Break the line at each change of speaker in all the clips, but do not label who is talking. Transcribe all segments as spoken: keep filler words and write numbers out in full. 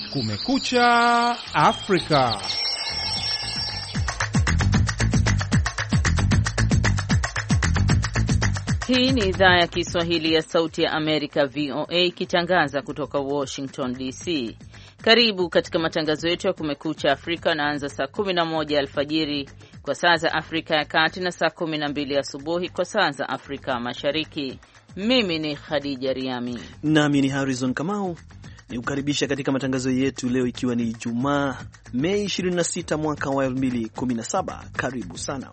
Kumekucha Afrika.
Hii ni idhaa ya Kiswahili ya Sauti ya Amerika, V O A, ikitangaza kutoka Washington D C. Karibu katika matangazo yetu ya Kumekucha Afrika, naanza saa kumi na moja alfajiri kwa saa za Afrika ya Kati na saa kumi na mbili asubuhi kwa saa za Afrika Mashariki. Mimi ni Khadija Riami
nami ni Harrison Kamau, ni kukaribisha katika matangazo yetu leo, ikiwa ni Ijumaa Mei ishirini na sita mwaka wa elfu mbili kumi na saba. Karibu sana.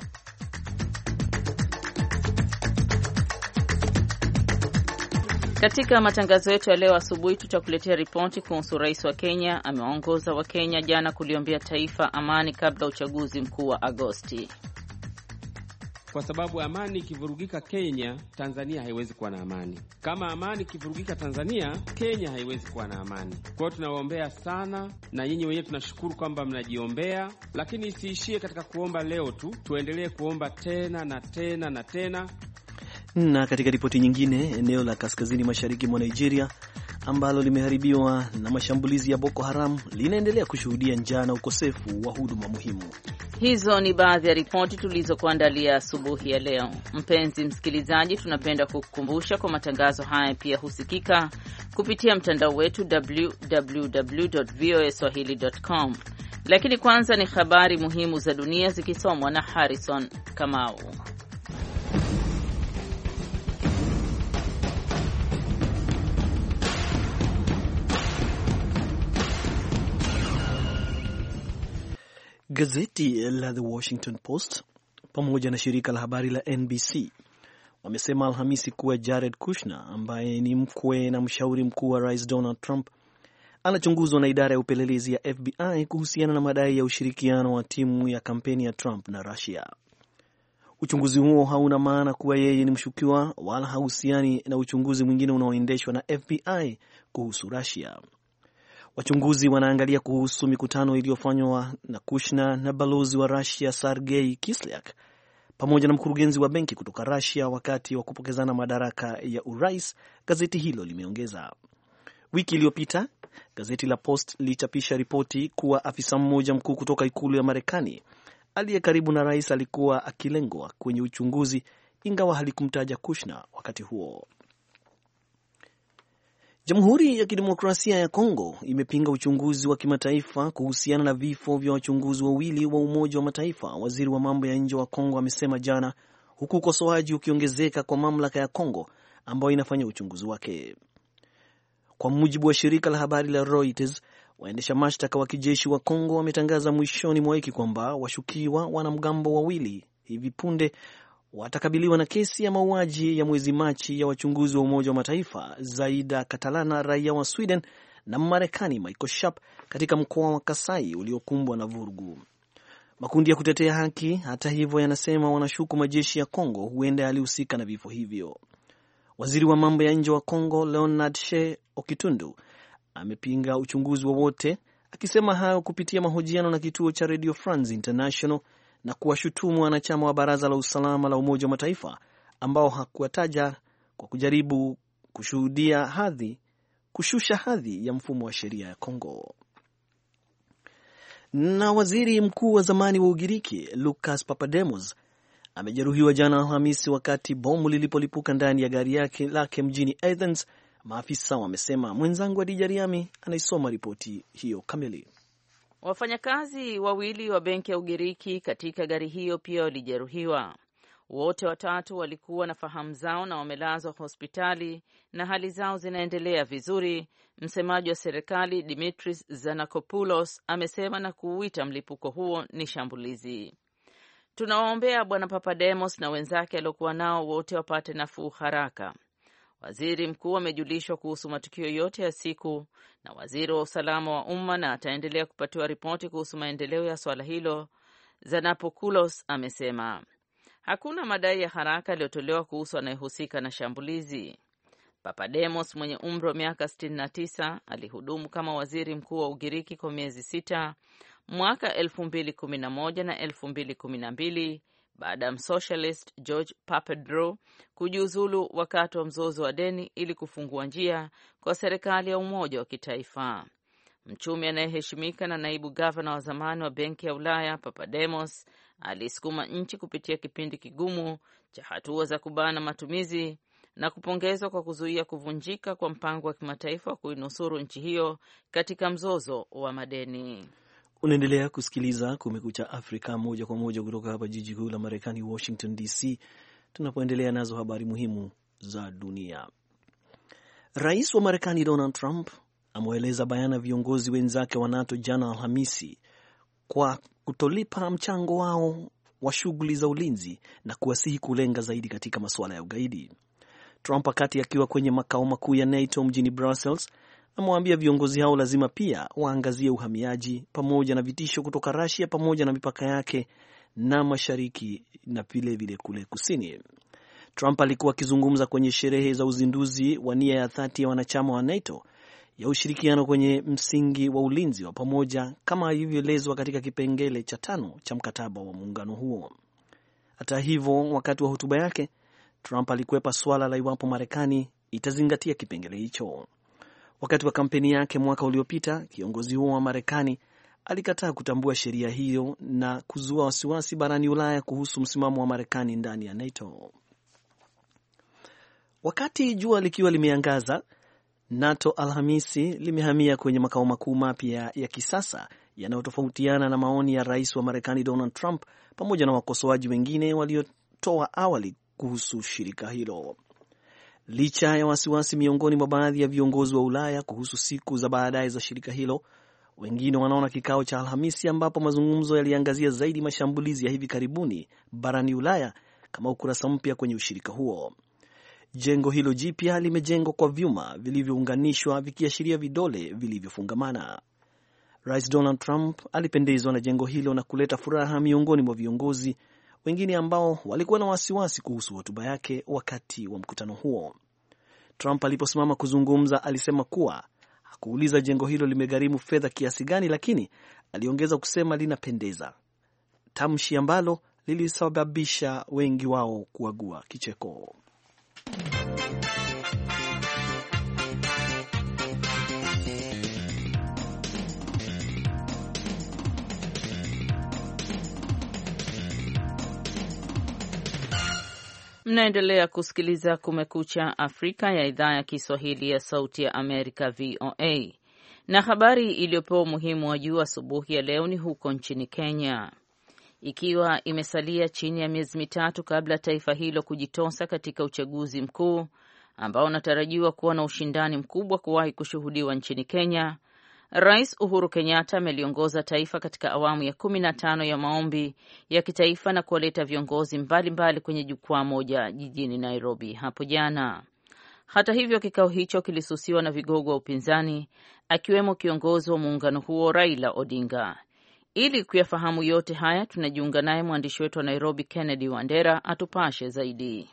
Katika matangazo yetu ya leo asubuhi tutakuletea ripoti kuhusu rais wa Kenya amewaongoza wa Kenya jana kuliombea taifa amani kabla uchaguzi mkuu wa Agosti.
Kwa sababu amani ikivurugika Kenya, Tanzania haiwezi kuwa na amani. Kama amani ikivurugika Tanzania, Kenya haiwezi kuwa na amani. Kwa hiyo tunawaombea sana, na nyinyi wenyewe tunashukuru kwamba mnajiombea, lakini isiishie katika kuomba leo tu, tuendelee kuomba tena na tena na tena.
Na katika ripoti nyingine, eneo la kaskazini mashariki mwa Nigeria ambalo limeharibiwa na mashambulizi ya Boko Haram linaendelea kushuhudia njaa na ukosefu wa huduma muhimu.
Hizo ni baadhi ya ripoti tulizokuandalia asubuhi ya leo. Mpenzi msikilizaji, tunapenda kukukumbusha kwa matangazo haya pia husikika kupitia mtandao wetu w w w dot voa swahili dot com. Lakini kwanza ni habari muhimu za dunia zikisomwa na Harrison Kamau.
Gazeti la The Washington Post pamoja na shirika la habari la N B C wamesema Alhamisi kuwa Jared Kushner, ambaye ni mkwe na mshauri mkuu wa Rais Donald Trump, anachunguzwa na idara ya upelelezi ya F B I kuhusiana na madai ya ushirikiano wa timu ya kampeni ya Trump na Russia. Uchunguzi huo hauna maana kuwa yeye ni mshukiwa, wala hauhusiani na uchunguzi mwingine unaoendeshwa na F B I kuhusu Russia. Wachunguzi wanaangalia kuhusu mikutano iliyofanywa na Kushner na balozi wa Russia Sergei Kislyak pamoja na mkurugenzi wa benki kutoka Russia wakati wa kupokezana madaraka ya urais, gazeti hilo limeongeza. Wiki iliyopita, gazeti la Post lilichapisha ripoti kuwa afisa mmoja mkuu kutoka ikulu ya Marekani aliye karibu na rais alikuwa akilengwa kwenye uchunguzi, ingawa halikumtaja Kushner wakati huo. Jamhuri ya Kidemokrasia ya Kongo imepinga uchunguzi wa kimataifa kuhusiana na vifo vya wachunguzi wawili wa Umoja wa Mataifa, waziri wa mambo ya nje wa Kongo amesema jana, huku ukosoaji ukiongezeka kwa mamlaka ya Kongo ambayo inafanya uchunguzi wake. Kwa mujibu wa shirika la habari la Reuters, waendesha mashtaka wa kijeshi wa Kongo wametangaza mwishoni mwa wiki kwamba washukiwa wanamgambo wawili hivi punde watakabiliwa na kesi ya mauaji ya mwezi Machi ya wachunguzi wa Umoja wa Mataifa Zaida Catalana, raia wa Sweden, na Marekani Michael Sharp katika mkoa wa Kasai uliokumbwa na vurugu. Makundi ya kutetea haki hata hivyo yanasema wanashuku majeshi ya Kongo huenda yalihusika na vifo hivyo. Waziri wa mambo ya nje wa Kongo Leonard She Okitundu amepinga uchunguzi wowote, akisema hayo kupitia mahojiano na kituo cha Radio France International na kuwashutumu wanachama wa Baraza la Usalama la Umoja wa Mataifa ambao hakuwataja kwa kujaribu kushuhudia hadhi, kushusha hadhi ya mfumo wa sheria ya Kongo. Na waziri mkuu wa zamani wa Ugiriki Lucas Papademos amejeruhiwa jana Alhamisi wakati bomu lilipolipuka ndani ya gari yake lake mjini Athens, maafisa wamesema. Mwenzangu Adija Riami anaisoma ripoti hiyo kamili.
Wafanyakazi wawili wa benki ya Ugiriki katika gari hiyo pia walijeruhiwa. Wote watatu walikuwa na fahamu zao na wamelazwa hospitali na hali zao zinaendelea vizuri, msemaji wa serikali Dimitris Zanakopoulos amesema, na kuuita mlipuko huo ni shambulizi. Tunawaombea Bwana Papademos na wenzake aliokuwa nao wote wapate nafuu haraka. Waziri mkuu amejulishwa kuhusu matukio yote ya siku na waziri wa usalama wa umma na ataendelea kupatiwa ripoti kuhusu maendeleo ya swala hilo, Zanapopoulos amesema. Hakuna madai ya haraka yaliyotolewa kuhusu anayehusika na shambulizi. Papademos mwenye umri wa miaka sitini na tisa alihudumu kama waziri mkuu wa Ugiriki kwa miezi sita mwaka elfu mbili kumi na moja na elfu mbili kumi na mbili baada ya msocialist George Papandreou kujiuzulu wakati wa mzozo wa deni ili kufungua njia kwa serikali ya umoja wa kitaifa. Mchumi anayeheshimika na naibu gavana wa zamani wa Benki ya Ulaya Papademos alisukuma nchi kupitia kipindi kigumu cha hatua za kubana matumizi na kupongezwa kwa kuzuia kuvunjika kwa mpango wa kimataifa wa kuinusuru nchi hiyo katika mzozo wa madeni.
Unaendelea kusikiliza Kumekucha Afrika moja kwa moja kutoka hapa jiji kuu la Marekani, Washington D C, tunapoendelea nazo habari muhimu za dunia. Rais wa Marekani Donald Trump amewaeleza bayana viongozi wenzake wa NATO jana Alhamisi kwa kutolipa mchango wao wa shughuli za ulinzi na kuwasihi kulenga zaidi katika masuala ya ugaidi. Trump, wakati akiwa kwenye makao makuu ya NATO mjini Brussels, amewaambia viongozi hao lazima pia waangazie uhamiaji pamoja na vitisho kutoka Russia pamoja na mipaka yake na mashariki na vile vile kule kusini. Trump alikuwa akizungumza kwenye sherehe za uzinduzi wa nia ya dhati ya wanachama wa NATO ya ushirikiano kwenye msingi wa ulinzi wa pamoja kama ilivyoelezwa katika kipengele cha tano cha mkataba wa muungano huo. Hata hivyo, wakati wa hotuba yake, Trump alikwepa swala la iwapo Marekani itazingatia kipengele hicho. Wakati wa kampeni yake mwaka uliopita, kiongozi huo wa Marekani alikataa kutambua sheria hiyo na kuzua wasiwasi barani Ulaya kuhusu msimamo wa Marekani ndani ya NATO. Wakati jua likiwa limeangaza, NATO Alhamisi limehamia kwenye makao makuu mapya ya kisasa yanayotofautiana na maoni ya rais wa Marekani Donald Trump pamoja na wakosoaji wengine waliotoa awali kuhusu shirika hilo. Licha ya wasiwasi miongoni mwa baadhi ya viongozi wa Ulaya kuhusu siku za baadaye za shirika hilo, wengine wanaona kikao cha Alhamisi ambapo mazungumzo yaliangazia zaidi mashambulizi ya hivi karibuni barani Ulaya kama ukurasa mpya kwenye ushirika huo. Jengo hilo jipya limejengwa kwa vyuma vilivyounganishwa vikiashiria vidole vilivyofungamana. Rais Donald Trump alipendezwa na jengo hilo na kuleta furaha miongoni mwa viongozi wengine ambao walikuwa na wasiwasi kuhusu hotuba yake wakati wa mkutano huo. Trump aliposimama kuzungumza alisema kuwa hakuuliza jengo hilo limegharimu fedha kiasi gani, lakini aliongeza kusema linapendeza, tamshi ambalo lilisababisha wengi wao kuagua kicheko.
Mnaendelea kusikiliza Kumekucha Afrika ya idhaa ya Kiswahili ya Sauti ya Amerika, V O A. Na habari iliyopewa umuhimu wa juu asubuhi ya leo ni huko nchini Kenya. Ikiwa imesalia chini ya miezi mitatu kabla taifa hilo kujitosa katika uchaguzi mkuu ambao unatarajiwa kuwa na ushindani mkubwa kuwahi kushuhudiwa nchini Kenya, Rais Uhuru Kenyatta ameliongoza taifa katika awamu ya kumi na tano ya maombi ya kitaifa na kuwaleta viongozi mbalimbali mbali kwenye jukwaa moja jijini Nairobi hapo jana. Hata hivyo, kikao hicho kilisusiwa na vigogo wa upinzani akiwemo kiongozi wa muungano huo Raila Odinga. Ili kuyafahamu yote haya, tunajiunga naye mwandishi wetu wa Nairobi Kennedy Wandera atupashe zaidi.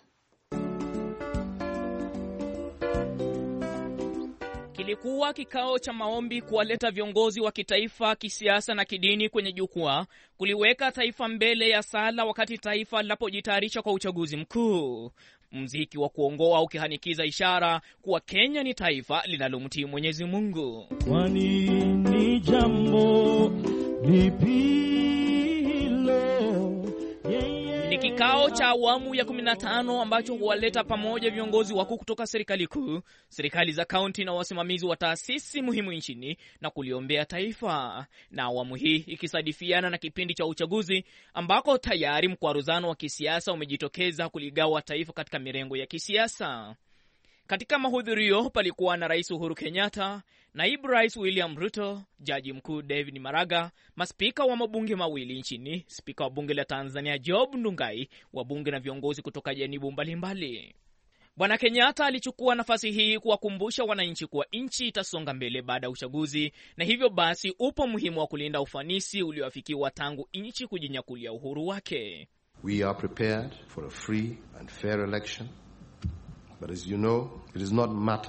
Kilikuwa kikao cha maombi kuwaleta viongozi wa kitaifa, kisiasa na kidini kwenye jukwaa, kuliweka taifa mbele ya sala wakati taifa linapojitayarisha kwa uchaguzi mkuu. Mziki wa kuongoa ukihanikiza ishara kuwa Kenya ni taifa linalomtii Mwenyezi Mungu.
Kwani ni jambo lipi hilo?
Ni kikao cha awamu ya kumi na tano ambacho huwaleta pamoja viongozi wakuu kutoka serikali kuu, serikali za kaunti na wasimamizi wa taasisi muhimu nchini na kuliombea taifa. Na awamu hii ikisadifiana na kipindi cha uchaguzi ambako tayari mkwaruzano wa kisiasa umejitokeza kuligawa taifa katika mirengo ya kisiasa. Katika mahudhurio palikuwa na Rais Uhuru Kenyatta, Naibu Rais William Ruto, Jaji Mkuu David Maraga, maspika wa mabunge mawili nchini, spika wa bunge la Tanzania Job Ndugai, wabunge na viongozi kutoka janibu mbalimbali. Bwana Kenyatta alichukua nafasi hii kuwakumbusha wananchi kuwa nchi itasonga mbele baada ya uchaguzi, na hivyo basi upo muhimu wa kulinda ufanisi ulioafikiwa tangu nchi kujinyakulia uhuru wake.
We are prepared for a free and fair election. But as you know, it is not matter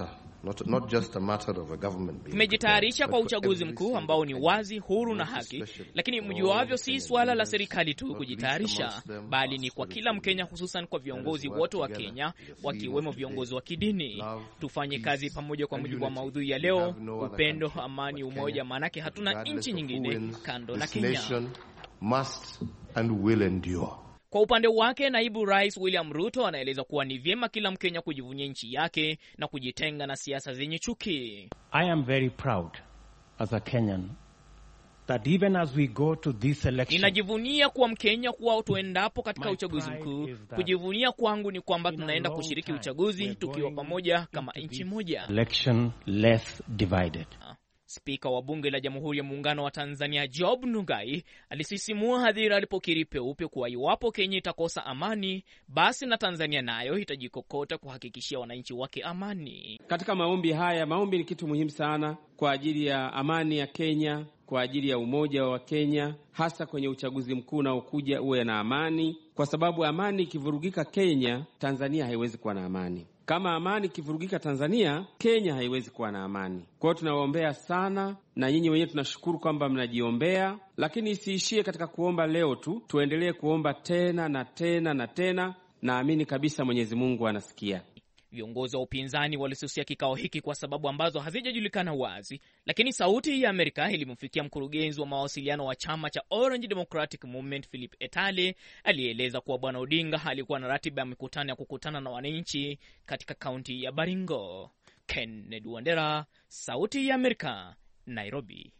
Not, not just a matter of a government.
Tumejitayarisha kwa uchaguzi mkuu ambao ni wazi, huru na haki, lakini mjuavyo si swala la serikali tu kujitayarisha, bali ni kwa kila Mkenya, hususan kwa viongozi wote wa Kenya, wakiwemo viongozi wa kidini. Tufanye kazi pamoja kwa mujibu wa maudhui ya leo: upendo, amani, umoja, manake hatuna nchi nyingine kando na Kenya.
Must and will endure.
Kwa upande wake, naibu rais William Ruto anaeleza kuwa ni vyema kila Mkenya kujivunia nchi yake na kujitenga na siasa zenye chuki.
I am very proud as a Kenyan that even as we go to this election,
ninajivunia kuwa Mkenya kuwa tuendapo katika uchaguzi mkuu. Kujivunia kwangu ni kwamba tunaenda kushiriki uchaguzi tukiwa pamoja kama nchi moja.
Election less divided.
Spika wa Bunge la Jamhuri ya Muungano wa Tanzania Job Ndugai alisisimua hadhira alipokiri peupe kuwa iwapo Kenya itakosa amani, basi na Tanzania nayo itajikokota kuhakikishia wananchi wake amani.
Katika maombi haya, maombi ni kitu muhimu sana kwa ajili ya amani ya Kenya, kwa ajili ya umoja wa Kenya, hasa kwenye uchaguzi mkuu na ukuja uwe na amani, kwa sababu amani ikivurugika Kenya, Tanzania haiwezi kuwa na amani. Kama amani ikivurugika Tanzania, Kenya haiwezi kuwa na amani. Kwa hiyo tunawaombea sana, na nyinyi wenyewe tunashukuru kwamba mnajiombea, lakini isiishie katika kuomba leo tu, tuendelee kuomba tena na tena na tena. Naamini kabisa Mwenyezi Mungu anasikia.
Viongozi wa upinzani walisusia kikao hiki kwa sababu ambazo hazijajulikana wazi, lakini Sauti ya Amerika ilimfikia mkurugenzi wa mawasiliano wa chama cha Orange Democratic Movement Philip Etale, alieleza kuwa Bwana Odinga alikuwa na ratiba ya mikutano ya kukutana na wananchi katika kaunti ya Baringo. Kennedy Wandera, Sauti ya Amerika, Nairobi.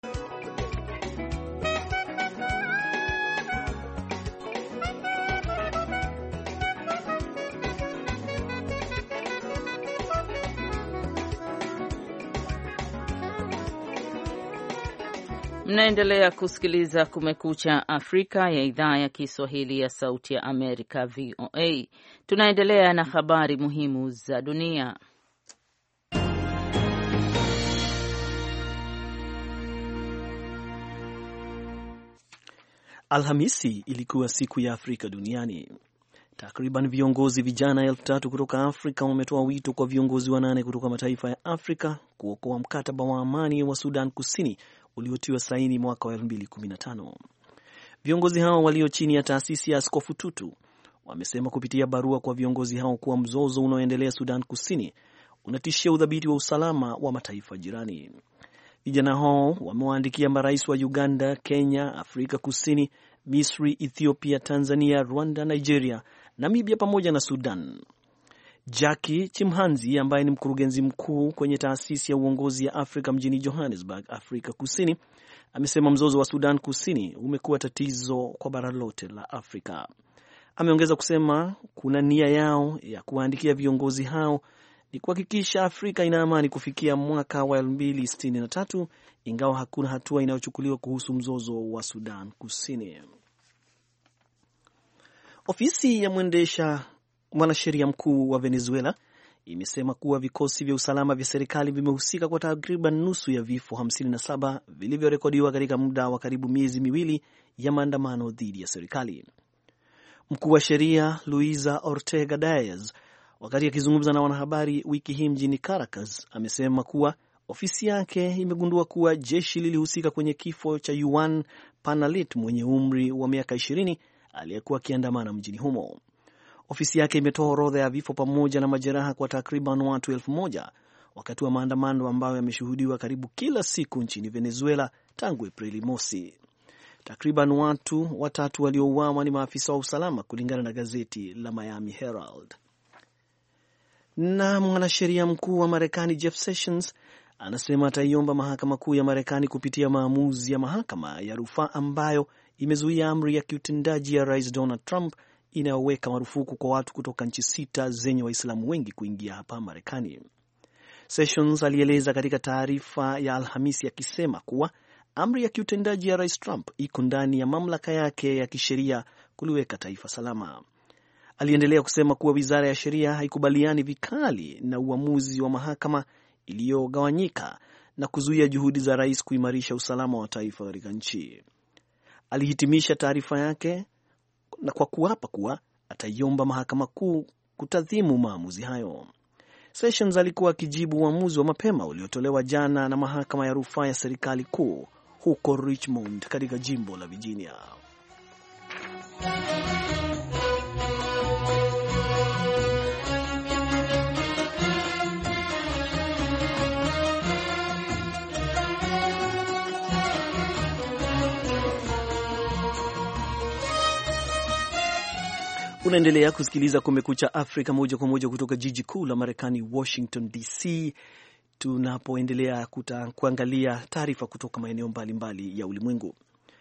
Mnaendelea kusikiliza Kumekucha Afrika ya idhaa ya Kiswahili ya Sauti ya Amerika, V O A. Tunaendelea na habari muhimu za dunia.
Alhamisi ilikuwa siku ya Afrika duniani. Takriban viongozi vijana elfu tatu kutoka Afrika wametoa wito kwa viongozi wanane kutoka mataifa ya Afrika kuokoa mkataba wa amani wa Sudan Kusini uliotiwa saini mwaka wa elfu mbili kumi na tano. Viongozi hao walio chini ya taasisi ya Askofu Tutu wamesema kupitia barua kwa viongozi hao kuwa mzozo unaoendelea Sudan Kusini unatishia udhabiti wa usalama wa mataifa jirani. Vijana hao wamewaandikia marais wa Uganda, Kenya, Afrika Kusini, Misri, Ethiopia, Tanzania, Rwanda, Nigeria, Namibia pamoja na Sudan. Jackie Chimhanzi ambaye ni mkurugenzi mkuu kwenye taasisi ya uongozi ya Afrika mjini Johannesburg, Afrika Kusini, amesema mzozo wa Sudan Kusini umekuwa tatizo kwa bara lote la Afrika. Ameongeza kusema kuna nia yao ya kuwaandikia viongozi hao ni kuhakikisha Afrika ina amani kufikia mwaka wa elfu mbili sitini na tatu, ingawa hakuna hatua inayochukuliwa kuhusu mzozo wa Sudan Kusini. Ofisi ya mwendesha mwanasheria mkuu wa Venezuela imesema kuwa vikosi vya usalama vya serikali vimehusika kwa takriban nusu ya vifo hamsini na saba vilivyorekodiwa katika muda wa karibu miezi miwili ya maandamano dhidi ya serikali. Mkuu wa sheria Luisa Ortega Diaz, wakati akizungumza na wanahabari wiki hii mjini Caracas, amesema kuwa ofisi yake imegundua kuwa jeshi lilihusika kwenye kifo cha Juan Panalit mwenye umri wa miaka ishirini aliyekuwa akiandamana mjini humo. Ofisi yake imetoa orodha ya vifo pamoja na majeraha kwa takriban watu elfu moja wakati wa maandamano ambayo yameshuhudiwa karibu kila siku nchini Venezuela tangu Aprili mosi. Takriban watu watatu waliouawa ni maafisa wa usalama kulingana na gazeti la Miami Herald. Na mwanasheria mkuu wa Marekani Jeff Sessions anasema ataiomba mahakama kuu ya Marekani kupitia maamuzi ya mahakama ya rufaa ambayo imezuia amri ya kiutendaji ya Rais Donald Trump inayoweka marufuku kwa watu kutoka nchi sita zenye Waislamu wengi kuingia hapa Marekani. Sessions alieleza katika taarifa ya Alhamisi akisema kuwa amri ya kiutendaji ya Rais Trump iko ndani ya mamlaka yake ya kisheria kuliweka taifa salama. Aliendelea kusema kuwa wizara ya sheria haikubaliani vikali na uamuzi wa mahakama iliyogawanyika na kuzuia juhudi za rais kuimarisha usalama wa taifa katika nchi. Alihitimisha taarifa yake na kwa kuapa kuwa ataiomba mahakama kuu kutathmini maamuzi hayo. Sessions alikuwa akijibu uamuzi wa mapema uliotolewa jana na mahakama ya rufaa ya serikali kuu huko Richmond katika jimbo la Virginia. Unaendelea kusikiliza Kumekucha Afrika moja kwa moja kutoka jiji kuu la Marekani, Washington D C, tunapoendelea kuangalia taarifa kutoka maeneo mbalimbali ya ulimwengu.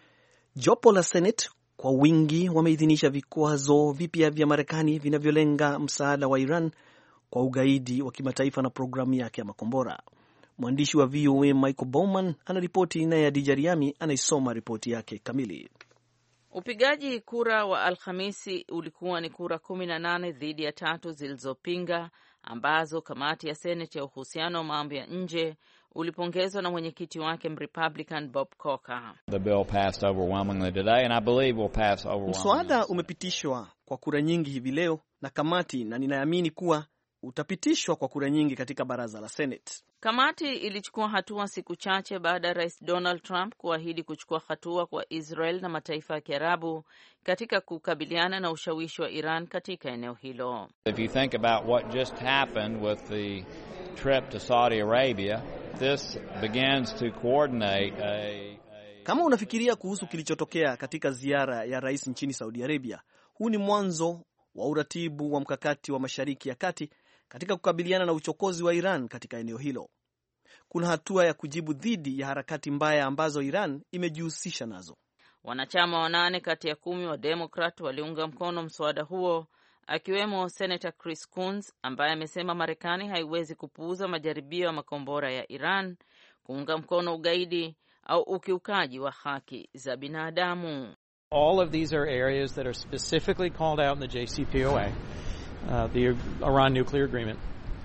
Jopo la Senate kwa wingi wameidhinisha vikwazo vipya vya Marekani vinavyolenga msaada wa Iran kwa ugaidi wa kimataifa na programu yake ya makombora. Mwandishi wa V O A Michael Bowman anaripoti, naye Adija Riami anaisoma ripoti yake kamili.
Upigaji kura wa Alhamisi ulikuwa ni kura kumi na nane dhidi ya tatu zilizopinga, ambazo kamati ya Senate ya uhusiano wa mambo ya nje ulipongezwa na mwenyekiti wake Mrepublican Bob Corker.
The bill passed overwhelmingly today and I believe will pass overwhelmingly.
Mswada umepitishwa kwa kura nyingi hivi leo na kamati, na ninaamini kuwa utapitishwa kwa kura nyingi katika baraza la Senate.
Kamati ilichukua hatua siku chache baada ya Rais Donald Trump kuahidi kuchukua hatua kwa Israel na mataifa ya Kiarabu katika kukabiliana na ushawishi wa Iran katika eneo hilo.
If you think about what just happened with the trip to Saudi Arabia, this begins to coordinate a, a...
Kama unafikiria kuhusu kilichotokea katika ziara ya rais nchini Saudi Arabia, huu ni mwanzo wa uratibu wa mkakati wa Mashariki ya Kati katika kukabiliana na uchokozi wa Iran katika eneo hilo. Kuna hatua ya kujibu dhidi ya harakati mbaya ambazo Iran imejihusisha nazo.
Wanachama wanane kati ya kumi wa Democrat waliunga mkono mswada huo, akiwemo Senator Chris Coons ambaye amesema Marekani haiwezi kupuuza majaribio ya makombora ya Iran, kuunga mkono ugaidi au ukiukaji wa haki za binadamu.
All of these are areas that are specifically called out in the J C P O A, uh, the Iran nuclear agreement.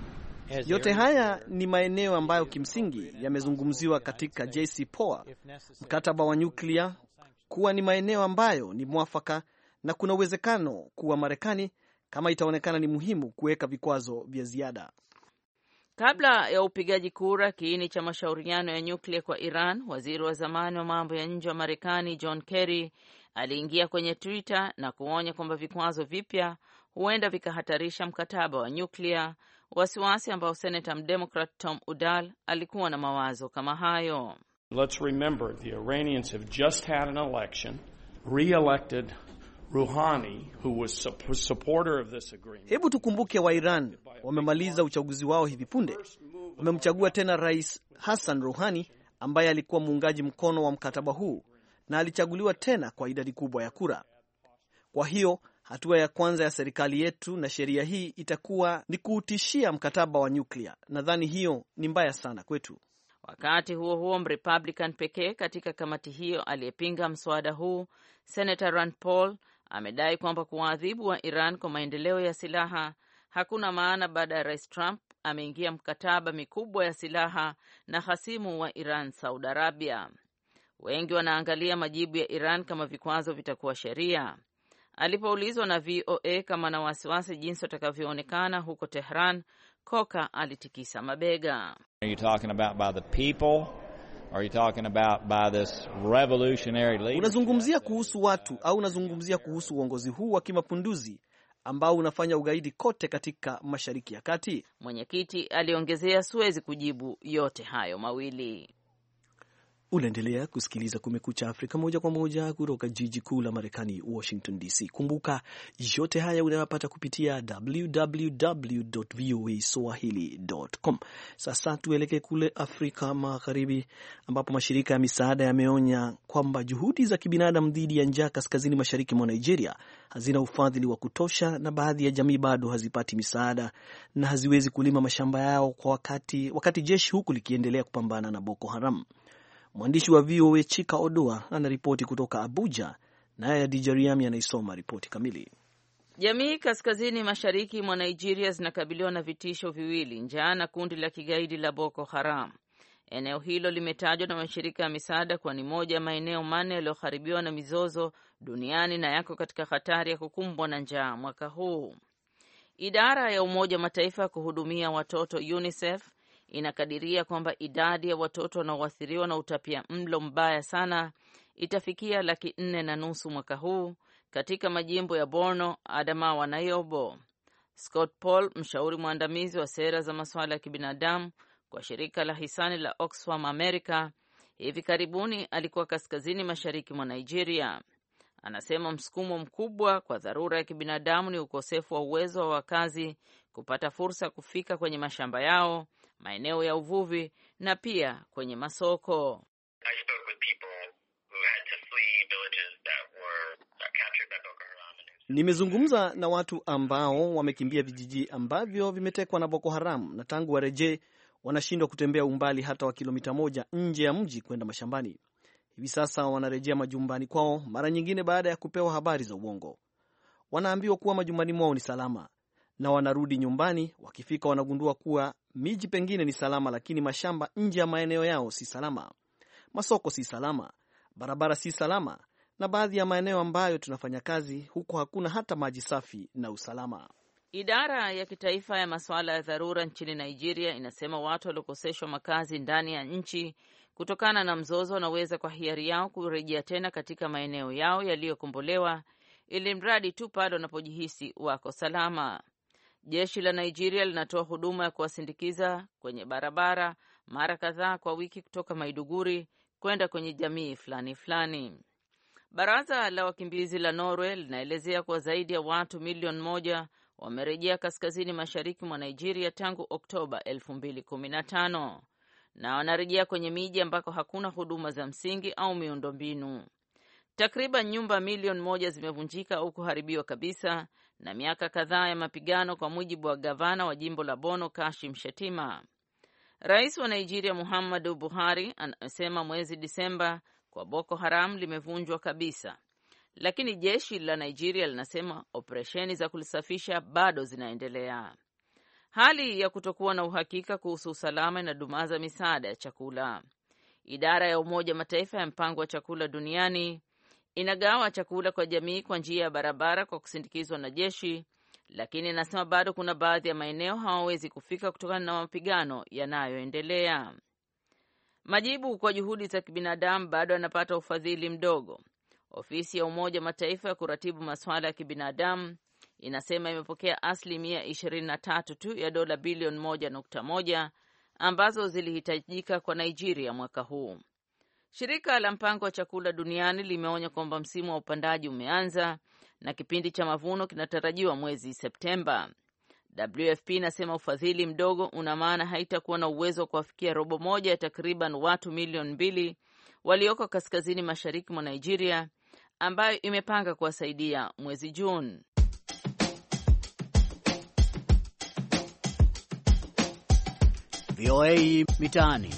Yote haya ni maeneo ambayo kimsingi yamezungumziwa katika J C P O A, mkataba wa nyuklia, kuwa ni maeneo ambayo ni mwafaka na kuna uwezekano kuwa Marekani kama itaonekana ni muhimu kuweka vikwazo vya ziada.
Kabla ya upigaji kura kiini cha mashauriano ya nyuklia kwa Iran, waziri wa zamani wa mambo ya nje wa Marekani John Kerry aliingia kwenye Twitter na kuonya kwamba vikwazo vipya huenda vikahatarisha mkataba wa nyuklia, wasiwasi ambao Senator Mdemocrat Tom Udall alikuwa na mawazo kama hayo.
Let's remember the Iranians have just had an election, re-elected Rouhani, who was a supporter of this agreement.
Hebu tukumbuke wa Iran wamemaliza uchaguzi wao hivi punde. Wamemchagua tena Rais Hassan Rouhani ambaye alikuwa muungaji mkono wa mkataba huu na alichaguliwa tena kwa idadi kubwa ya kura. Kwa hiyo hatua ya kwanza ya serikali yetu na sheria hii itakuwa ni kuutishia mkataba wa nyuklia. Nadhani hiyo ni mbaya sana kwetu.
Wakati huo huo, Republican pekee katika kamati hiyo aliyepinga mswada huu, Senator Rand Paul, amedai kwamba kuadhibu wa Iran kwa maendeleo ya silaha hakuna maana baada ya Rais Trump ameingia mkataba mikubwa ya silaha na hasimu wa Iran, Saudi Arabia. Wengi wanaangalia majibu ya Iran kama vikwazo vitakuwa sheria. Alipoulizwa na V O A kama na wasiwasi jinsi watakavyoonekana huko Tehran, Koka alitikisa mabega.
Are you talking about by the people? Are you talking about by this revolutionary leadership?
Unazungumzia kuhusu watu au unazungumzia kuhusu uongozi huu wa kimapinduzi ambao unafanya ugaidi kote katika Mashariki ya Kati?
Mwenyekiti aliongezea, siwezi kujibu yote hayo mawili.
Unaendelea kusikiliza Kumekucha Afrika moja kwa moja kutoka jiji kuu la Marekani, Washington D C. Kumbuka yote haya unayopata kupitia w w w dot v o a swahili dot com. Sasa tuelekee kule Afrika Magharibi ambapo mashirika ya misaada yameonya kwamba juhudi za kibinadamu dhidi ya njaa kaskazini mashariki mwa Nigeria hazina ufadhili wa kutosha na baadhi ya jamii bado hazipati misaada na haziwezi kulima mashamba yao kwa wakati, wakati jeshi huku likiendelea kupambana na Boko Haram. Mwandishi wa V O A Chika Odoa anaripoti kutoka Abuja, naye Adija Riami anaisoma ripoti kamili.
Jamii kaskazini mashariki mwa Nigeria zinakabiliwa na vitisho viwili, njaa na kundi la kigaidi la Boko Haram. Eneo hilo limetajwa na mashirika ya misaada kwa ni moja ya maeneo manne yaliyoharibiwa na mizozo duniani na yako katika hatari ya kukumbwa na njaa mwaka huu. Idara ya Umoja wa Mataifa ya kuhudumia watoto UNICEF inakadiria kwamba idadi ya watoto wanaoathiriwa na utapia mlo mbaya sana itafikia laki nne na nusu mwaka huu katika majimbo ya Borno, Adamawa na Yobo. Scott Paul, mshauri mwandamizi wa sera za masuala ya kibinadamu kwa shirika la hisani la Oxfam America, hivi karibuni alikuwa kaskazini mashariki mwa Nigeria. Anasema msukumo mkubwa kwa dharura ya kibinadamu ni ukosefu wa uwezo wa wakazi kupata fursa kufika kwenye mashamba yao, maeneo ya uvuvi na pia kwenye masoko.
Nimezungumza na watu ambao wamekimbia vijiji ambavyo vimetekwa na Boko Haram na tangu warejee wanashindwa kutembea umbali hata wa kilomita moja nje ya mji kwenda mashambani. Hivi sasa wanarejea majumbani kwao, mara nyingine baada ya kupewa habari za uongo. Wanaambiwa kuwa majumbani mwao ni salama na wanarudi nyumbani. Wakifika wanagundua kuwa miji pengine ni salama, lakini mashamba nje ya maeneo yao si salama, masoko si salama, barabara si salama, na baadhi ya maeneo ambayo tunafanya kazi huko hakuna hata maji safi na usalama.
Idara ya kitaifa ya masuala ya dharura nchini Nigeria inasema watu waliokoseshwa makazi ndani ya nchi kutokana na mzozo wanaweza kwa hiari yao kurejea tena katika maeneo yao yaliyokombolewa, ili mradi tu pale wanapojihisi wako salama. Jeshi la Nigeria linatoa huduma ya kuwasindikiza kwenye barabara mara kadhaa kwa wiki kutoka Maiduguri kwenda kwenye jamii fulani fulani. Baraza la wakimbizi la Norway linaelezea kuwa zaidi ya watu milioni moja wamerejea kaskazini mashariki mwa Nigeria tangu Oktoba elfu mbili kumi na tano na wanarejea kwenye miji ambako hakuna huduma za msingi au miundombinu. Takriban nyumba milioni moja zimevunjika au kuharibiwa kabisa na miaka kadhaa ya mapigano, kwa mujibu wa gavana wa jimbo la Bono Kashim Shettima. Rais wa Nigeria Muhammadu Buhari anasema mwezi Disemba kwa Boko Haram limevunjwa kabisa, lakini jeshi la Nigeria linasema operesheni za kulisafisha bado zinaendelea. Hali ya kutokuwa na uhakika kuhusu usalama inadumaza misaada ya chakula. Idara ya Umoja Mataifa ya mpango wa chakula duniani inagawa chakula kwa jamii kwa njia ya barabara kwa kusindikizwa na jeshi, lakini inasema bado kuna baadhi ya maeneo hawawezi kufika kutokana na mapigano yanayoendelea. Majibu kwa juhudi za kibinadamu bado yanapata ufadhili mdogo. Ofisi ya Umoja Mataifa ya kuratibu masuala ya kibinadamu inasema imepokea asilimia ishirini na tatu tu ya dola bilioni moja nukta moja ambazo zilihitajika kwa Nigeria mwaka huu. Shirika la mpango wa chakula duniani limeonya kwamba msimu wa upandaji umeanza na kipindi cha mavuno kinatarajiwa mwezi Septemba. W F P inasema ufadhili mdogo una maana haitakuwa na uwezo wa kuwafikia robo moja ya takriban watu milioni mbili walioko kaskazini mashariki mwa Nigeria, ambayo imepanga kuwasaidia mwezi Juni.
V O A Mitaani.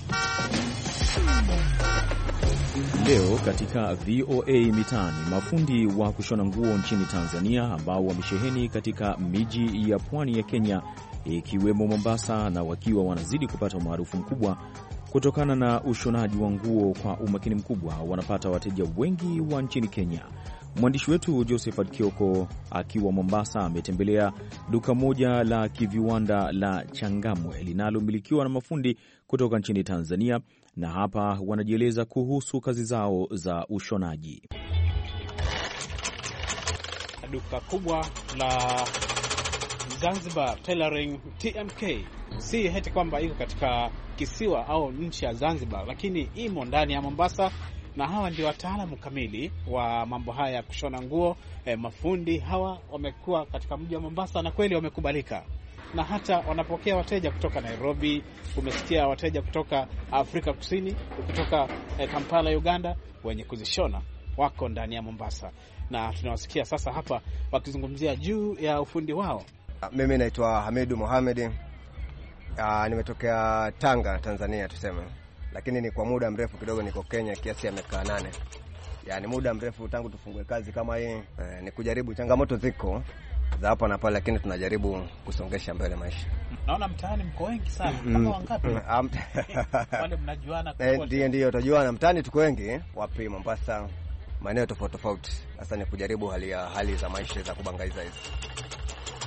Leo katika V O A Mitaani, mafundi wa kushona nguo nchini Tanzania ambao wamesheheni katika miji ya pwani ya Kenya ikiwemo Mombasa, na wakiwa wanazidi kupata umaarufu mkubwa kutokana na ushonaji wa nguo kwa umakini mkubwa, wanapata wateja wengi wa nchini Kenya. Mwandishi wetu Josephat Kioko akiwa Mombasa ametembelea duka moja la kiviwanda la Changamwe linalomilikiwa na mafundi kutoka nchini Tanzania, na hapa wanajieleza kuhusu kazi zao za ushonaji.
Duka kubwa la Zanzibar Tailoring T M K, si heti kwamba iko katika kisiwa au nchi ya Zanzibar, lakini imo ndani ya Mombasa, na hawa ndio wataalamu kamili wa mambo haya ya kushona nguo. E, mafundi hawa wamekuwa katika mji wa Mombasa na kweli wamekubalika, na hata wanapokea wateja kutoka Nairobi. Umesikia wateja kutoka Afrika Kusini, kutoka e, Kampala Uganda, wenye kuzishona wako ndani ya Mombasa, na tunawasikia sasa hapa wakizungumzia juu ya ufundi wao.
Mimi naitwa Hamidu Mohamed. Nimetokea Tanga, Tanzania tuseme, lakini ni kwa muda mrefu kidogo niko Kenya kiasi ya miaka nane. Yaani muda mrefu tangu tufungue kazi kama hii. E, ni kujaribu, changamoto ziko za hapa na pale, lakini tunajaribu kusongesha mbele maisha.
Naona mtaani mko wengi sana. Kama wangapi? Wale mnajuana kwa wote.
Ndio ndio tunajuana mtaani, tuko wengi. Wapi? Mombasa, maeneo tofauti tofauti. Sasa ni kujaribu hali ya hali za maisha za kubangaiza hizi.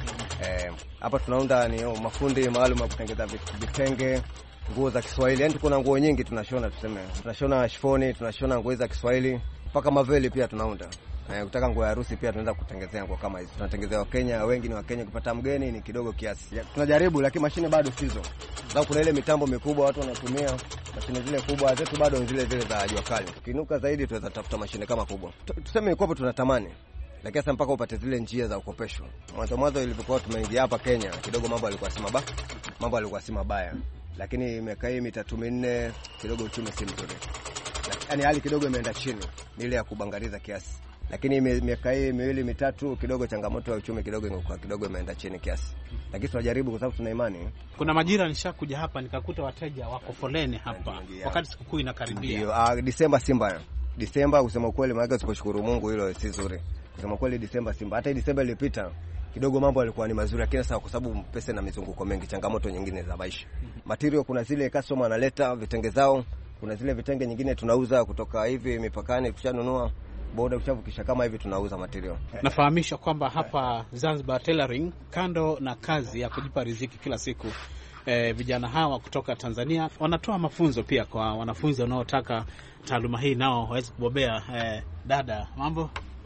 Eh, hapa tunaunda ni oh, mafundi maalum ya kutengeneza vitenge, nguo za Kiswahili. Yaani kuna nguo nyingi tunashona, tuseme. Tunashona shifoni, tunashona nguo za Kiswahili, mpaka maveli pia tunaunda. Eh, kutaka nguo ya harusi pia tunaweza kutengenezea nguo kama hizo. Tunatengenezea wa Kenya, wengi ni wa Kenya, kupata mgeni ni kidogo kiasi. Tunajaribu lakini mashine bado sizo. Sababu kuna ile mitambo mikubwa watu wanatumia, mashine zile kubwa zetu bado zile zile za jua kali. Tukinuka zaidi tunaweza tafuta mashine kama kubwa. Tuseme mikopo tunatamani. Lakini sasa mpaka upate zile njia za ukopesho. Mwanzo mwanzo ilipokuwa tumeingia hapa Kenya, kidogo mambo yalikuwa si mabaya. Mambo yalikuwa si mabaya. Lakini imekaa hii mitatu minne kidogo uchumi si mzuri. Yaani hali kidogo imeenda chini, ni ile ya kubangaliza kiasi. Lakini miaka hii miwili mitatu kidogo changamoto ya uchumi kidogo ingekuwa kidogo imeenda chini kiasi. Lakini tunajaribu kwa sababu tuna imani.
Kuna majira nishakuja hapa nikakuta wateja wako foleni hapa wakati sikukuu inakaribia.
Ndio, ah, Disemba si mbaya. Disemba kusema ukweli maana tusiposhukuru Mungu hilo si zuri. Kusema kweli Disemba si mbaya. Hata Disemba ilipita kidogo mambo yalikuwa ni mazuri, lakini sasa kwa sababu pesa na mizunguko mengi, changamoto nyingine za maisha. Material kuna zile customer analeta vitenge zao, kuna zile vitenge nyingine tunauza kutoka hivi mipakani, kushanunua boda kushavukisha kama hivi tunauza material.
Nafahamisha kwamba hapa Zanzibar Tailoring, kando na kazi ya kujipa riziki kila siku, eh, vijana hawa kutoka Tanzania wanatoa mafunzo pia kwa wanafunzi wanaotaka taaluma hii nao waweze kubobea. Eh, dada, mambo?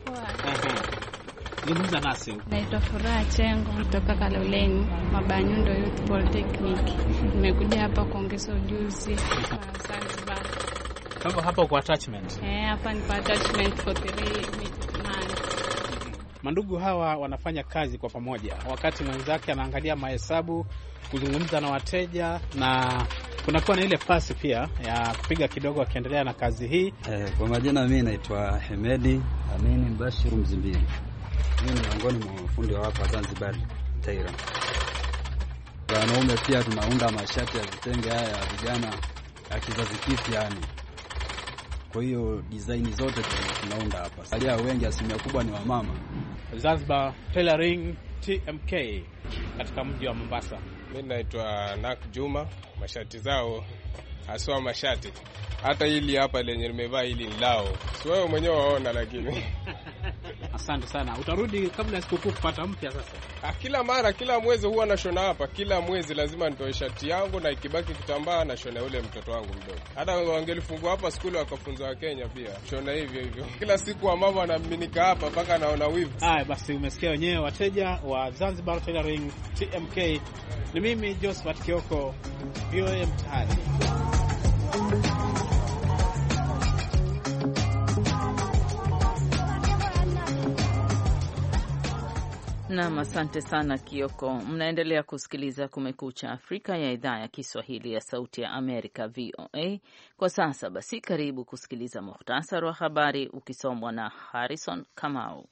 Nimeuza nasi.
Naitwa Furaha Chengo kutoka Kaloleni, Mabanyundo Youth Polytechnic. Nimekuja hapa kuongeza ujuzi wa Zanzibar.
Kama hapa kwa attachment.
Eh, hapa ni kwa attachment for three months.
Mandugu hawa wanafanya kazi kwa pamoja. Wakati mwenzake anaangalia mahesabu, kuzungumza na wateja, na kunakuwa na ile pasi pia ya kupiga kidogo akiendelea na kazi hii.
Eh, kwa majina mimi naitwa Hemedi Amini Mbashiru Mzimbiri. Mimi ni miongoni mwa mafundi wa hapa Zanzibar Taira. Wanaume pia tunaunda mashati ya vitenge haya ya vijana ya kizazi kipya yani. Kwa hiyo design zote tunaunda hapa. Salia wengi asilimia kubwa ni wamama.
Zanzibar Tailoring T M K katika mji wa Mombasa.
Mimi naitwa Nak Juma. Mashati zao haswa mashati. Hata hili hapa lenye nimevaa hili lao. Si wewe mwenyewe waona lakini.
Asante sana. Utarudi kabla ya sikukuu kupata mpya sasa?
Ah, kila mara kila mwezi huwa nashona hapa. Kila mwezi lazima nitoe shati yangu na ikibaki kitambaa na shona ule mtoto wangu mdogo. Hata wangelifungua hapa shule wakafunzwa Kenya pia. Shona hivyo hivyo. Kila siku wa mama anaminika hapa mpaka naona wivu.
Haya basi, umesikia wenyewe wateja wa Zanzibar Tailoring T M K. Ni mimi Josephat Kioko, V O A Mtaani.
Naam, asante sana Kioko. Mnaendelea kusikiliza Kumekucha Afrika ya idhaa ya Kiswahili ya Sauti ya Amerika, V O A. Kwa sasa basi, karibu kusikiliza muhtasari wa habari ukisomwa na Harrison Kamau.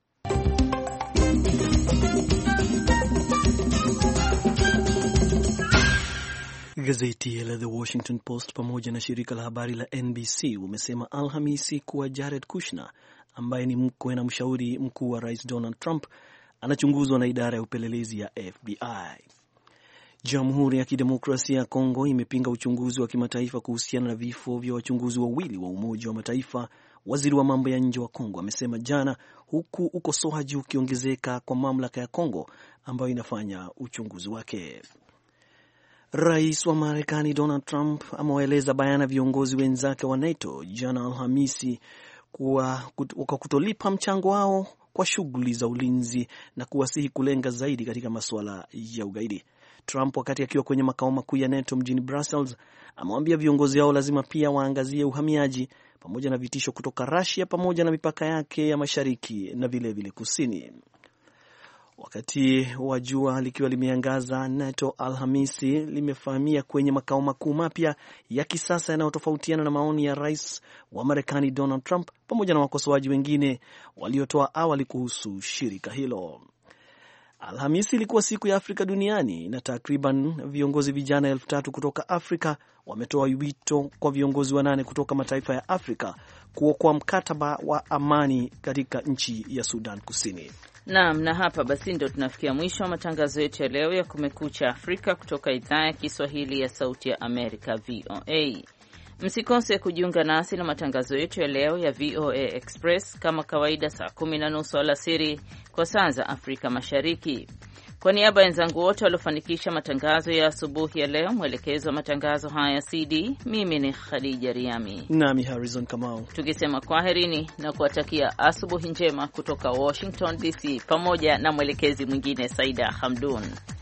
Gazeti la The Washington Post pamoja na shirika la habari la N B C umesema Alhamisi kuwa Jared Kushner ambaye ni mkwe na mshauri mkuu wa Rais Donald Trump anachunguzwa na idara ya upelelezi ya F B I. Jamhuri ya Kidemokrasia ya Kongo imepinga uchunguzi wa kimataifa kuhusiana na vifo vya wachunguzi wawili wa Umoja wa Mataifa. Waziri wa mambo ya nje wa Kongo amesema jana, huku ukosoaji ukiongezeka kwa mamlaka ya Kongo ambayo inafanya uchunguzi wake. Rais wa Marekani Donald Trump amewaeleza bayana viongozi wenzake wa NATO jana Alhamisi kwa kutolipa mchango wao kwa shughuli za ulinzi na kuwasihi kulenga zaidi katika masuala ya ugaidi. Trump, wakati akiwa kwenye makao makuu ya NATO mjini Brussels, amewaambia viongozi hao lazima pia waangazie uhamiaji pamoja na vitisho kutoka Russia pamoja na mipaka yake ya mashariki na vile vile kusini. Wakati wa jua likiwa limeangaza, NATO Alhamisi limefahamia kwenye makao makuu mapya ya kisasa yanayotofautiana na maoni ya rais wa Marekani Donald Trump pamoja na wakosoaji wengine waliotoa awali kuhusu shirika hilo. Alhamisi ilikuwa siku ya Afrika duniani na takriban viongozi vijana elfu tatu kutoka Afrika wametoa wito kwa viongozi wanane kutoka mataifa ya Afrika kuokoa mkataba wa amani katika nchi ya Sudan Kusini.
Naam, na hapa basi ndo tunafikia mwisho wa matangazo yetu ya leo ya Kumekucha Afrika kutoka idhaa ya Kiswahili ya Sauti ya Amerika, V O A. Msikose kujiunga nasi na matangazo yetu ya leo ya V O A Express kama kawaida saa kumi na nusu alasiri kwa saa za Afrika Mashariki. Kwa niaba ya wenzangu wote waliofanikisha matangazo ya asubuhi ya leo, mwelekezo wa matangazo haya C D, mimi ni Khadija Riami
nami Harrison Kamau,
tukisema kwaherini na kuwatakia asubuhi njema kutoka Washington D C pamoja na mwelekezi mwingine Saida Hamdun.